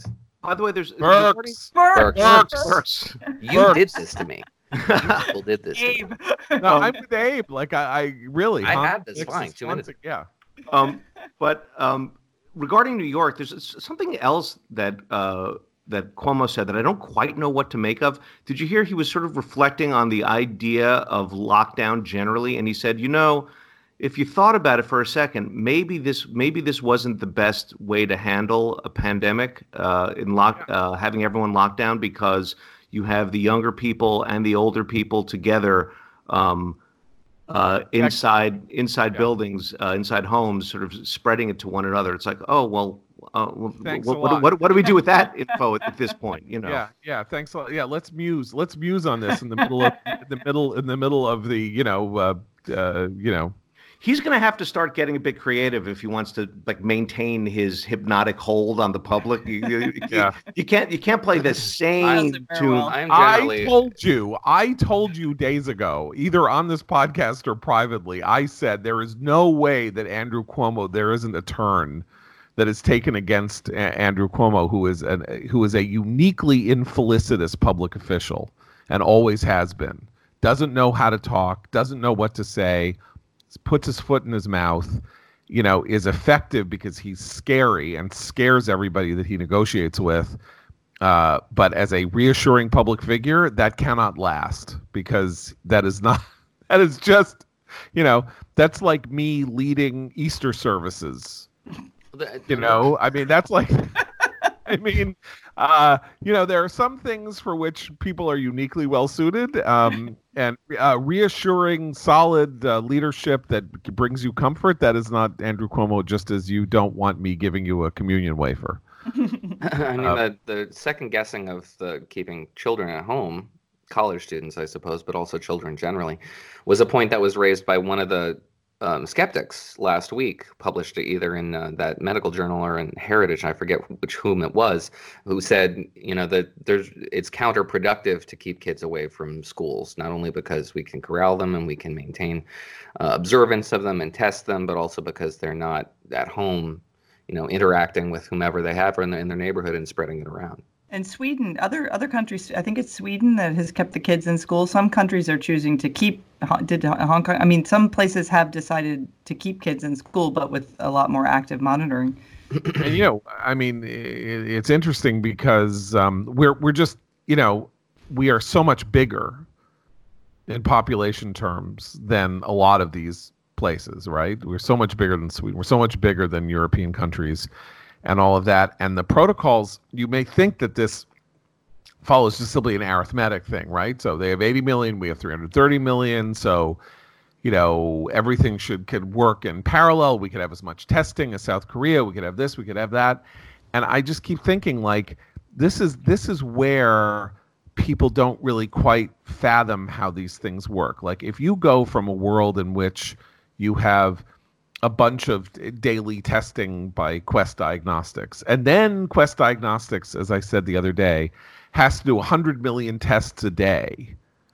By the way, there's Burks. Burks. Burks. Burks. You Burks. did this to me. You people did this to me. Abe. No, I'm with Abe. Like I, I really. I huh? had this Six fine, is two fun minutes. to- Yeah. Um, but um, regarding New York, there's s- something else that uh, that Cuomo said that I don't quite know what to make of. Did you hear he was sort of reflecting on the idea of lockdown generally, and he said, you know, if you thought about it for a second, maybe this maybe this wasn't the best way to handle a pandemic uh, in lock uh, having everyone locked down, because you have the younger people and the older people together um, uh, inside inside Yeah. buildings, uh, inside homes, sort of spreading it to one another. It's like, oh well, uh, well, Thanks what, a what, lot. what, what do we do with that info at, at this point? You know. Yeah, yeah. Thanks a lot. Yeah, let's muse. Let's muse on this in the middle of in the middle in the middle of the you know uh, uh, you know. He's going to have to start getting a bit creative if he wants to like maintain his hypnotic hold on the public. You, you, Yeah. you can't you can't play the same Doesn't very tune. well. I'm I generally told you, I told you days ago, either on this podcast or privately, I said there is no way that Andrew Cuomo, there isn't a turn that is taken against A- Andrew Cuomo, who is an who is a uniquely infelicitous public official and always has been. Doesn't know how to talk, doesn't know what to say, puts his foot in his mouth, you know, is effective because he's scary and scares everybody that he negotiates with. Uh, but as a reassuring public figure, that cannot last, because that is not, that is just, you know, that's like me leading Easter services. You know, I mean, that's like, I mean, uh, you know, there are some things for which people are uniquely well suited, um, and uh, reassuring, solid uh, leadership that brings you comfort. That is not Andrew Cuomo, just as you don't want me giving you a communion wafer. I mean, Uh, the, the second guessing of the keeping children at home, college students, I suppose, but also children generally, was a point that was raised by one of the um, skeptics last week, published either in uh, that medical journal or in Heritage, I forget which whom it was, who said, you know, that there's it's counterproductive to keep kids away from schools, not only because we can corral them and we can maintain uh, observance of them and test them, but also because they're not at home, you know, interacting with whomever they have in their, in their neighborhood and spreading it around. And Sweden, other other countries, I think it's Sweden that has kept the kids in school. Some countries are choosing to keep, did Hong Kong, I mean, some places have decided to keep kids in school, but with a lot more active monitoring. And, you know, I mean, i it's interesting because um, we're we're just, you know, we are so much bigger in population terms than a lot of these places, right? We're so much bigger than Sweden. We're so much bigger than European countries and all of that. And the protocols, you may think that this follows just simply an arithmetic thing, right? So they have eighty million, we have three hundred thirty million. So, you know, everything should could work in parallel. We could have as much testing as South Korea. We could have this, we could have that. And I just keep thinking, like, this is this is where people don't really quite fathom how these things work. Like, if you go from a world in which you have a bunch of daily testing by Quest Diagnostics, and then Quest Diagnostics, as I said the other day, has to do one hundred million tests a day.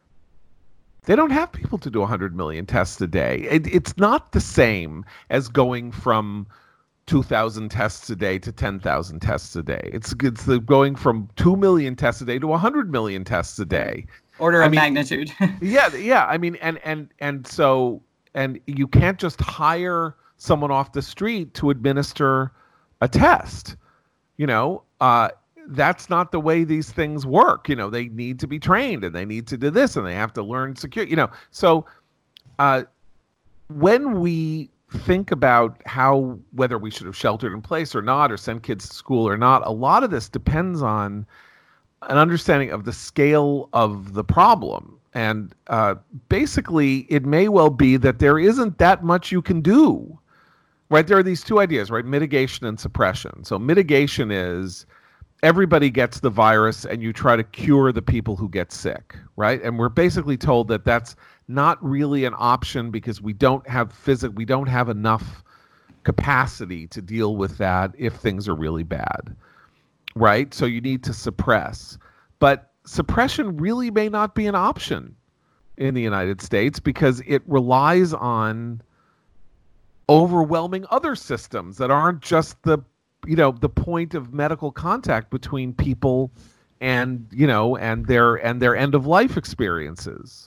They don't have people to do one hundred million tests a day. It, it's not the same as going from two thousand tests a day to ten thousand tests a day. It's it's the going from two million tests a day to one hundred million tests a day. Order I of mean, magnitude. Yeah, yeah. I mean, and and and so, and you can't just hire someone off the street to administer a test. You know, uh, that's not the way these things work. You know, they need to be trained, and they need to do this, and they have to learn secure. You know, so uh, when we think about how whether we should have sheltered in place or not, or send kids to school or not, a lot of this depends on an understanding of the scale of the problem. And uh, basically, it may well be that there isn't that much you can do, right? There are these two ideas, right? Mitigation and suppression. So mitigation is everybody gets the virus and you try to cure the people who get sick, right? And we're basically told that that's not really an option because we don't have physic, we don't have enough capacity to deal with that if things are really bad, right? So you need to suppress. But suppression really may not be an option in the United States because it relies on overwhelming other systems that aren't just the you know, the point of medical contact between people and, you know, and their and their end of life experiences.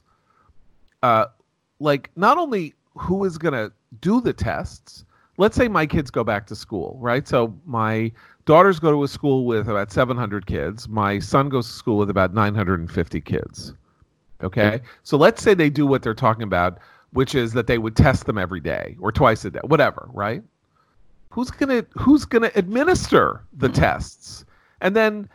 Uh, like not only who is going to do the tests. Let's say my kids go back to school, right? So my daughters go to a school with about seven hundred kids. My son goes to school with about nine hundred fifty kids. Okay? So let's say they do what they're talking about, which is that they would test them every day or twice a day, whatever, right? Who's going to who's going to administer the tests? And then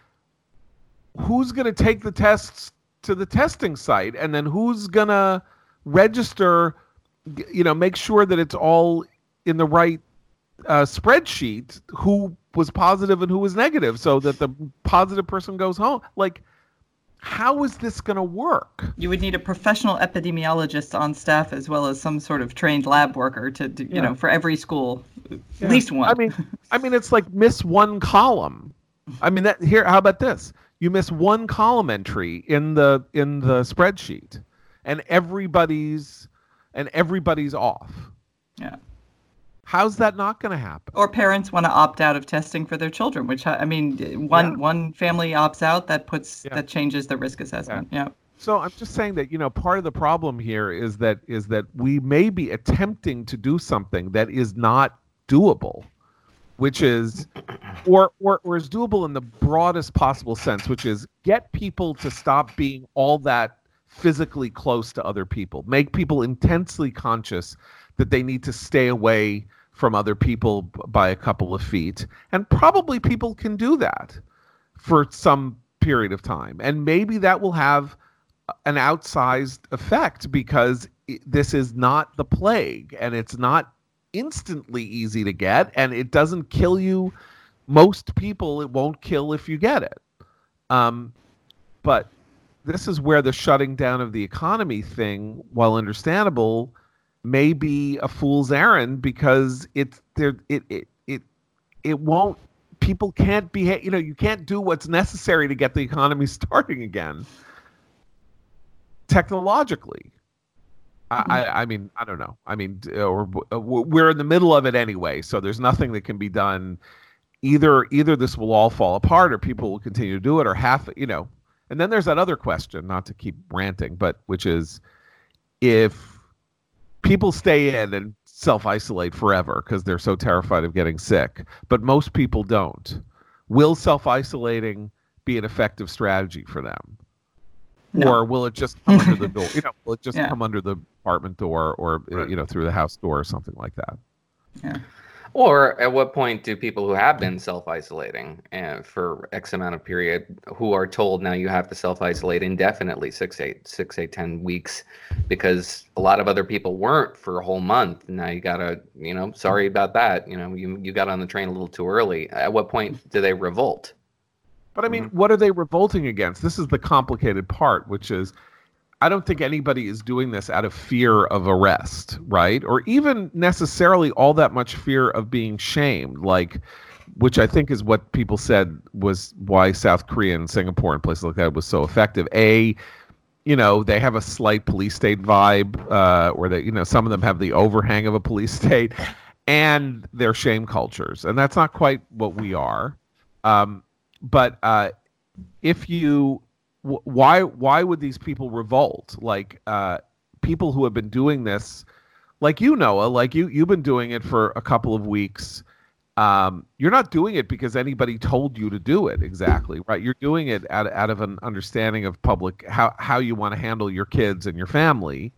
who's going to take the tests to the testing site? And then who's going to register, you know, make sure that it's all in the right uh, spreadsheet, who was positive and who was negative, so that the positive person goes home. Like, how is this going to work? You would need a professional epidemiologist on staff as well as some sort of trained lab worker to, do, you yeah. know, for every school, yeah. at least one. I mean, I mean, it's like miss one column. I mean, that here. How about this? You miss one column entry in the in the spreadsheet, and everybody's and everybody's off. Yeah. How's that not going to happen? Or parents want to opt out of testing for their children, which I mean, one yeah. one family opts out, that puts yeah. that changes the risk assessment. Yeah. yeah. So I'm just saying that, you know, part of the problem here is that is that we may be attempting to do something that is not doable, which is, or or or is doable in the broadest possible sense, which is get people to stop being all that physically close to other people, make people intensely conscious that they need to stay away from other people by a couple of feet. And probably people can do that for some period of time. And maybe that will have an outsized effect because this is not the plague and it's not instantly easy to get and it doesn't kill you. Most people, it won't kill if you get it. Um, but this is where the shutting down of the economy thing, while understandable, may be a fool's errand because it's there. It it it it won't. People can't behave. You know, you can't do what's necessary to get the economy starting again. Technologically, mm-hmm. I, I I mean I don't know. I mean, or we're in the middle of it anyway, so there's nothing that can be done. Either either this will all fall apart, or people will continue to do it, or half. You know, and then there's that other question. Not to keep ranting, but which is if people stay in and self-isolate forever because they're so terrified of getting sick, but most people don't. Will self-isolating be an effective strategy for them? No. Or will it just come under the door? You know, will it just yeah. come under the apartment door or, right. you know, through the house door or something like that? Yeah. Or at what point do people who have been self-isolating uh, for X amount of period, who are told now you have to self-isolate indefinitely, six, eight, six, eight, ten weeks, because a lot of other people weren't for a whole month. Now you gotta, you know, sorry about that. You know, you you got on the train a little too early. At what point do they revolt? But I mean, mm-hmm. what are they revolting against? This is the complicated part, which is, I don't think anybody is doing this out of fear of arrest, right? Or even necessarily all that much fear of being shamed, like, which I think is what people said was why South Korea and Singapore and places like that was so effective. A, you know, they have a slight police state vibe, uh, or they, you know, some of them have the overhang of a police state, and they're shame cultures, and that's not quite what we are. Um, but uh, if you Why why would these people revolt? Like uh, people who have been doing this, like you, Noah, like you, you've been doing it for a couple of weeks. Um, you're not doing it because anybody told you to do it exactly, right? You're doing it out, out of an understanding of public, how, how you want to handle your kids and your family.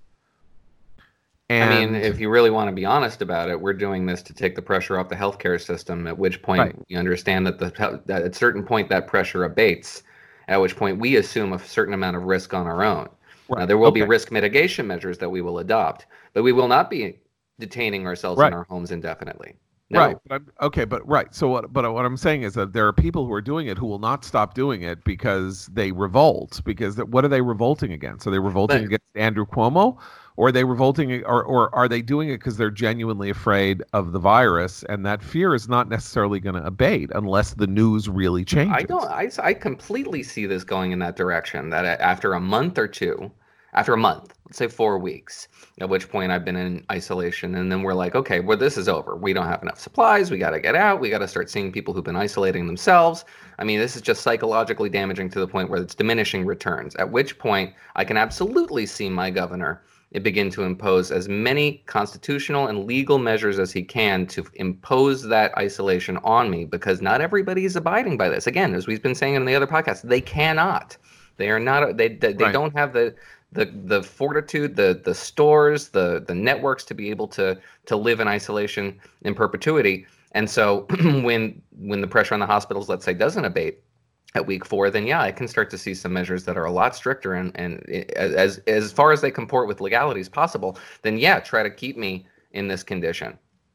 And, I mean, if you really want to be honest about it, we're doing this to take the pressure off the healthcare system, at which point right. you understand that, the, that at a certain point that pressure abates. At which point we assume a certain amount of risk on our own. Right. Now, there will okay. be risk mitigation measures that we will adopt, but we will not be detaining ourselves right. in our homes indefinitely. No. Right. But I'm, okay. But right. So what? But what I'm saying is that there are people who are doing it who will not stop doing it because they revolt. Because what are they revolting against? Are they revolting but, against Andrew Cuomo? Or are they revolting, or, or are they doing it because they're genuinely afraid of the virus, and that fear is not necessarily going to abate unless the news really changes? I don't. I, I completely see this going in that direction. That after a month or two, after a month, say four weeks, at which point I've been in isolation. And then we're like, okay, well, this is over. We don't have enough supplies. We got to get out. We got to start seeing people who've been isolating themselves. I mean, this is just psychologically damaging to the point where it's diminishing returns, at which point I can absolutely see my governor begin to impose as many constitutional and legal measures as he can to impose that isolation on me, because not everybody is abiding by this. Again, as we've been saying in the other podcasts, they cannot. They are not. They they, they Right. don't have the the the fortitude, the the stores, the the networks to be able to to live in isolation in perpetuity. And so when when the pressure on the hospitals, let's say, doesn't abate at week four, then yeah, I can start to see some measures that are a lot stricter and and as as far as they comport with legality as possible. Then yeah, try to keep me in this condition.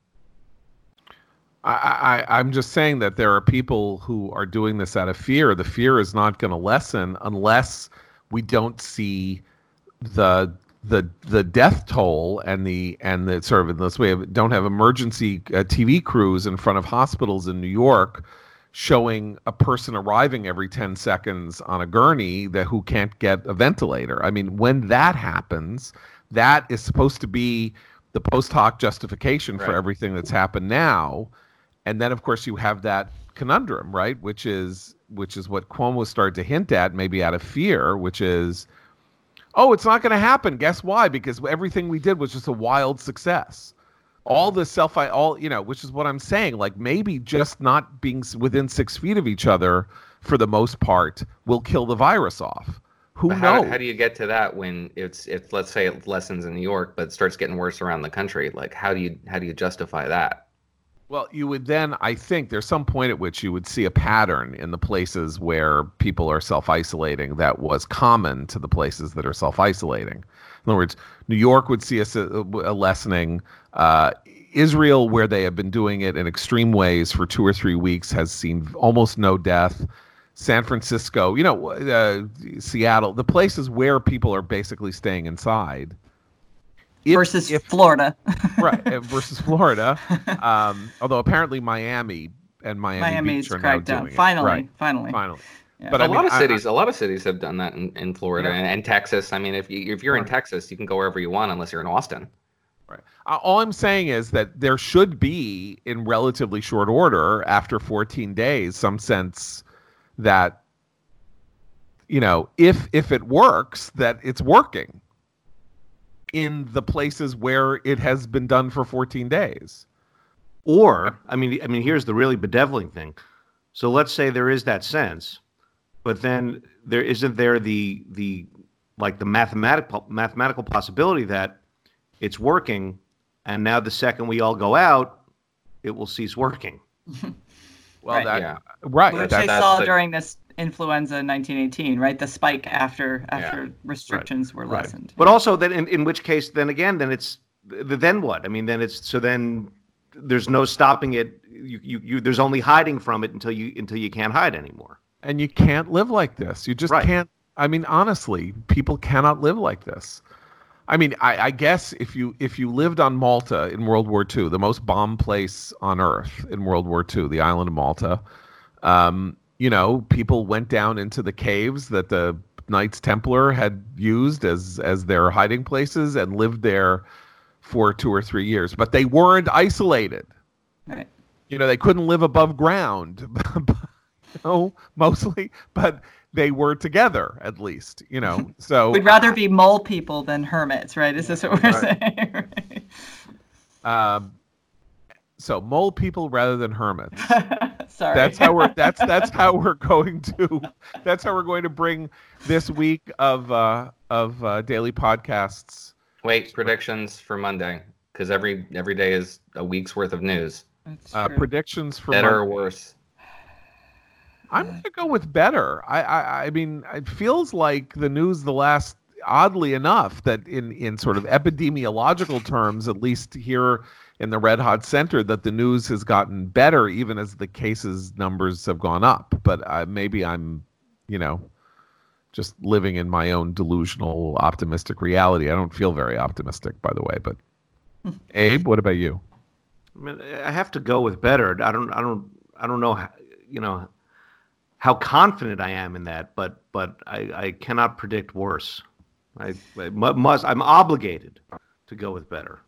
I, I, I'm just saying that there are people who are doing this out of fear. The fear is not going to lessen unless we don't see the the the death toll and the and the sort of, unless we have, don't have emergency uh, T V crews in front of hospitals in New York showing a person arriving every ten seconds on a gurney that who can't get a ventilator. I mean, when that happens, that is supposed to be the post hoc justification for Right. everything that's happened now. And then, of course, you have that conundrum, right? Which is which is what Cuomo started to hint at, maybe out of fear, which is, oh, it's not going to happen. Guess why? Because everything we did was just a wild success. All the self, all you know, which is what I'm saying. Like maybe just not being s- within six feet of each other for the most part will kill the virus off. Who But how, knows? how do you get to that when it's if let's say it lessens in New York but it starts getting worse around the country? Like how do you how do you justify that? Well, you would then, I think, there's some point at which you would see a pattern in the places where people are self-isolating that was common to the places that are self-isolating. In other words, New York would see a, s- a lessening. Uh, Israel, where they have been doing it in extreme ways for two or three weeks, has seen almost no death. San Francisco, you know, uh, Seattle, the places where people are basically staying inside. If- versus if- Florida. right, uh, versus Florida. Um, although apparently Miami and Miami Miami's Beach are now cracked down. doing it. Finally, Right, finally. finally. Yeah. But a I mean, lot of I- cities, a lot of cities have done that in, in Florida Yeah. and, and Texas. I mean, if you if you're in Right. Texas, you can go wherever you want unless you're in Austin. Right. Uh, All I'm saying is that there should be, in relatively short order, after fourteen days, some sense that, you know, if if it works, that it's working in the places where it has been done for fourteen days. Or, I mean, I mean, here's the really bedeviling thing. So let's say there is that sense, but then there isn't there the the like the mathematical mathematical possibility that it's working, and now the second we all go out, it will cease working. Well, Right. that Yeah. right. Which that- they that's saw the- during this influenza in nineteen eighteen, right? The spike after after restrictions were Right. lessened. But also then, in, in which case, then again, then it's th- then what? I mean, then it's so then there's no stopping it. You, you, you there's only hiding from it until you until you can't hide anymore. and you can't live like this. You just Right. can't. I mean, honestly, people cannot live like this. I mean, I, I guess if you if you lived on Malta in World War Two, the most bombed place on earth in World War Two, the island of Malta, um, you know, people went down into the caves that the Knights Templar had used as as their hiding places and lived there for two or three years. But they weren't isolated. Right. You know, they couldn't live above ground, you know, mostly, but they were together at least, you know. So We'd rather be mole people than hermits, right? Is this what we're Right. saying? um, so mole people rather than hermits. Sorry. That's how we're that's that's how we're going to that's how we're going to bring this week of uh of uh, daily podcasts. Wait, predictions for Monday, because every every day is a week's worth of news. That's Uh, true. predictions for Better or Monday. worse? I'm going to go with better. I, I I mean, it feels like the news the last, oddly enough, that in, in sort of epidemiological terms, at least here in the Red Hot Center, that the news has gotten better even as the cases numbers have gone up. But uh, maybe I'm, you know, just living in my own delusional, optimistic reality. I don't feel very optimistic, by the way. But Abe, what about you? I mean, I have to go with better. I don't, I don't, I don't know, how, you know, how confident I am in that, but but I, I cannot predict worse. I, I mu- must. I'm obligated to go with better.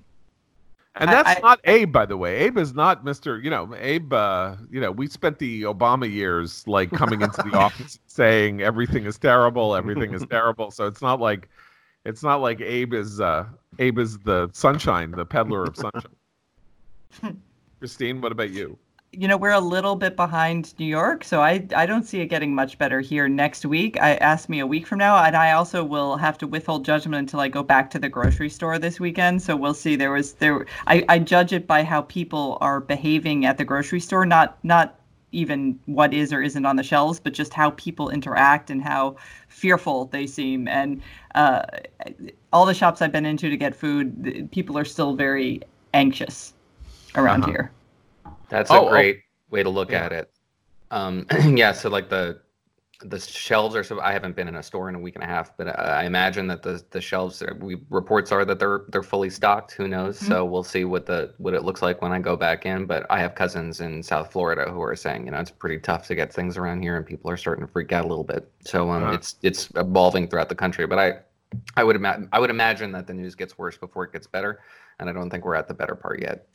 And that's I, I, not Abe, by the way. Abe is not Mister You know, Abe. Uh, you know, we spent the Obama years like coming into the office saying everything is terrible, everything is terrible. So it's not like, it's not like Abe is uh, Abe is the sunshine, the peddler of sunshine. Christine, what about you? You know, we're a little bit behind New York, so I, I don't see it getting much better here next week. I asked me a week from now, and I also will have to withhold judgment until I go back to the grocery store this weekend. So we'll see. There was there. I, I judge it by how people are behaving at the grocery store, not not even what is or isn't on the shelves, but just how people interact and how fearful they seem. And uh, all the shops I've been into to get food, people are still very anxious around Uh-huh. here. That's a Oh, oh. great way to look Yeah. at it. Um, yeah, so like the the shelves are so I haven't been in a store in a week and a half, but I, I imagine that the the shelves are, we reports are that they're they're fully stocked. Who knows? Mhm. So we'll see what the what it looks like when I go back in. But I have cousins in South Florida who are saying, you know, it's pretty tough to get things around here, and people are starting to freak out a little bit. So um, Uh-huh. it's it's evolving throughout the country. But I I would ima- I would imagine that the news gets worse before it gets better, and I don't think we're at the better part yet.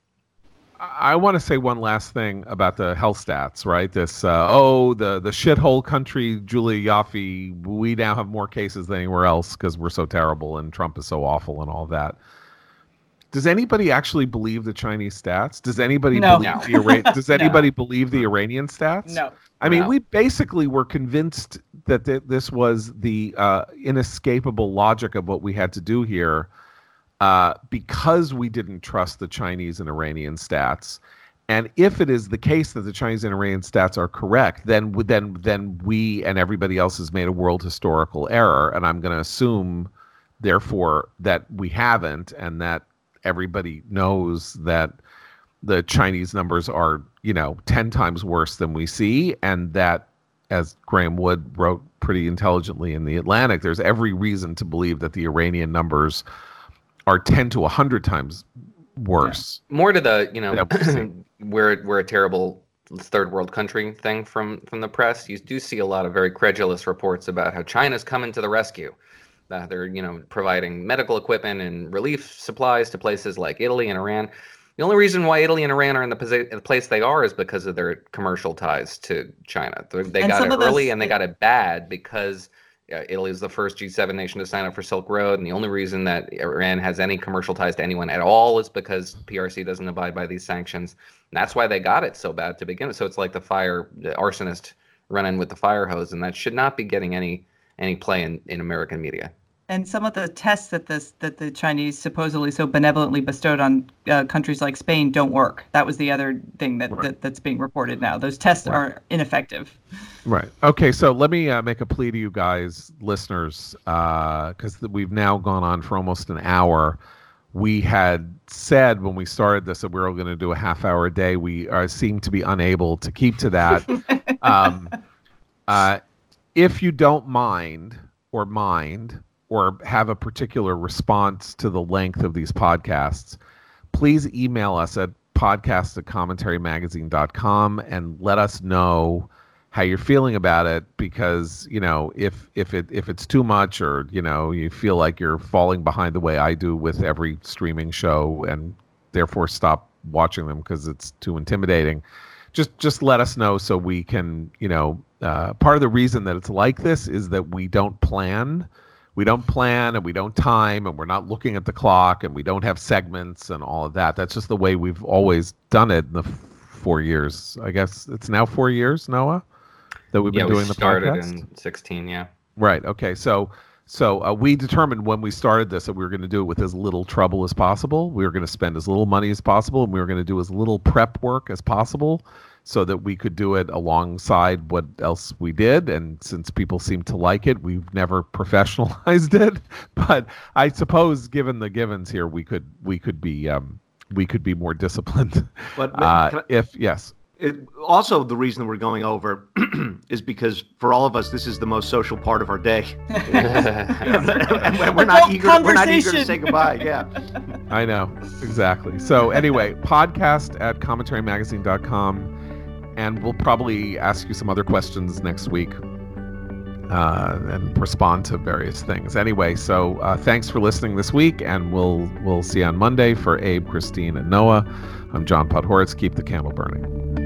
I want to say one last thing about the health stats, right? This, uh, oh, the, the shithole country, Julia Yaffe, we now have more cases than anywhere else because we're so terrible and Trump is so awful and all that. Does anybody actually believe the Chinese stats? Does anybody No. believe No. the Iran- Does No. anybody believe the Iranian stats? No. I mean, No. we basically were convinced that th- this was the uh, inescapable logic of what we had to do here. Uh, because we didn't trust the Chinese and Iranian stats, and if it is the case that the Chinese and Iranian stats are correct, then then then we and everybody else has made a world historical error, and I'm going to assume, therefore, that we haven't, and that everybody knows that the Chinese numbers are, you know, ten times worse than we see, and that, as Graham Wood wrote pretty intelligently in The Atlantic, there's every reason to believe that the Iranian numbers are ten to one hundred times worse. More to the, you know, Yeah, we'll see. we're we're a terrible third world country thing from from the press. You do see a lot of very credulous reports about how China's coming to the rescue. Uh, they're, you know, providing medical equipment and relief supplies to places like Italy and Iran. The only reason why Italy and Iran are in the, posi- the place they are is because of their commercial ties to China. They, they And got some it of those- early and they got it bad because uh, Italy is the first G seven nation to sign up for Silk Road, and the only reason that Iran has any commercial ties to anyone at all is because P R C doesn't abide by these sanctions. And that's why they got it so bad to begin with. So it's like the fire the arsonist running with the fire hose, and that should not be getting any any play in, in American media. And some of the tests that this that the Chinese supposedly so benevolently bestowed on uh, countries like Spain don't work. That was the other thing that, Right. that that's being reported now. Those tests Right. are ineffective. Right. Okay. So let me uh, make a plea to you guys, listeners, because th- we've now gone on for almost an hour. We had said when we started this that we were going to do a half hour a day. We uh, seem to be unable to keep to that. um, uh, if you don't mind or mind or have a particular response to the length of these podcasts, please email us at podcast at commentary magazine dot com and let us know how you're feeling about it, because, you know, if if it if it's too much, or, you know, you feel like you're falling behind the way I do with every streaming show and therefore stop watching them because it's too intimidating, just just let us know so we can, you know, uh, part of the reason that it's like this is that we don't plan. We don't plan and we don't time and we're not looking at the clock and we don't have segments and all of that. That's just the way we've always done it in the f- four years. I guess it's now four years, Noah, that we've been yeah, doing we the started podcast. in sixteen, yeah. Right. Okay. So, so uh, we determined when we started this that we were going to do it with as little trouble as possible. We were going to spend as little money as possible, and we were going to do as little prep work as possible, so that we could do it alongside what else we did. And since people seem to like it, we've never professionalized it. But I suppose, given the givens here, we could we could be um, we could be more disciplined. But Uh, can I- if yes. It, also, the reason that we're going over is because for all of us, this is the most social part of our day. and we're not Adult eager. We're not eager to conversation. say goodbye. Yeah. I know, exactly. So anyway, podcast at commentary magazine dot com, and we'll probably ask you some other questions next week. uh, and respond to various things. Anyway, so uh, thanks for listening this week, and we'll we'll see you on Monday. For Abe, Christine, and Noah, I'm John Podhoretz. Keep the candle burning.